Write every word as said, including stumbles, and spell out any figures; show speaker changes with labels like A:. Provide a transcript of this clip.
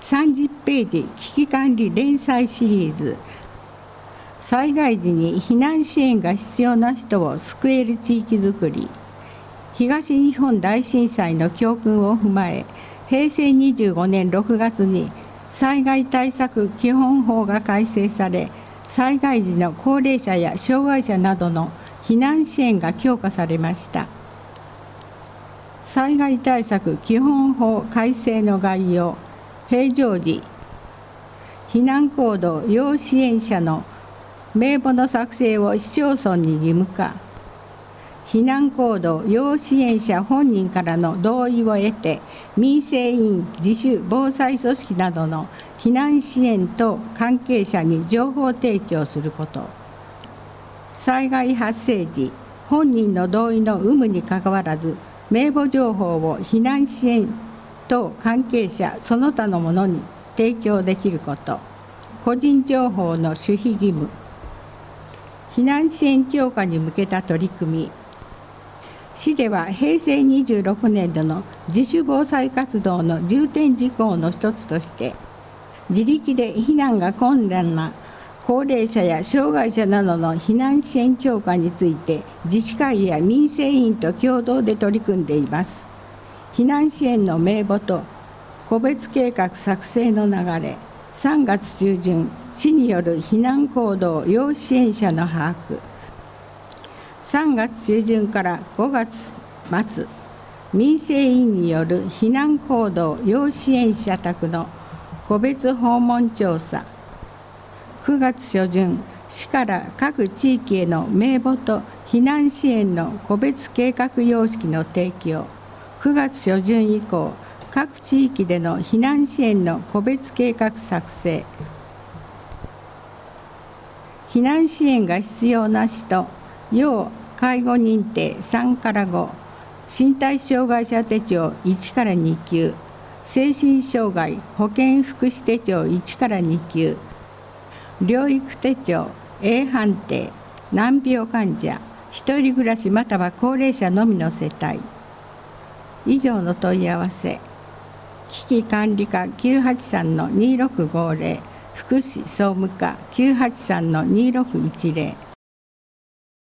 A: さんじゅっページ危機管理連載シリーズ、災害時に避難支援が必要な人を救える地域づくり。東日本大震災の教訓を踏まえ、へいせいにじゅうごねんろくがつに災害対策基本法が改正され、災害時の高齢者や障害者などの避難支援が強化されました。災害対策基本法改正の概要。平常時、避難行動要支援者の名簿の作成を市町村に義務化。避難行動要支援者本人からの同意を得て、民生委員、自主防災組織などの避難支援等関係者に情報提供すること。災害発生時、本人の同意の有無にかかわらず、名簿情報を避難支援等関係者その他の者に提供できること。個人情報の守秘義務。避難支援強化に向けた取り組み。市ではへいせいにじゅうろくねんどの自主防災活動の重点事項の一つとして、自力で避難が困難な高齢者や障害者などの避難支援強化について、自治会や民生委員と共同で取り組んでいます。避難支援の名簿と個別計画作成の流れ。さんがつちゅうじゅん、市による避難行動要支援者の把握。さんがつちゅうじゅんからごがつまつ、民生委員による避難行動要支援者宅の個別訪問調査。くがつしょじゅん、市から各地域への名簿と避難支援の個別計画様式の提供。くがつしょじゅん以降、各地域での避難支援の個別計画作成。避難支援が必要な人、要介護認定さんからご、身体障害者手帳いちからにきゅう、精神障害保健福祉手帳いちからにきゅう、療育手帳 A 判定、難病患者、一人暮らしまたは高齢者のみの世帯。以上の問い合わせ。危機管理課 きゅうはちさんのにろくごぜろ、福祉総務課 きゅうはちさんのにろくいちぜろ。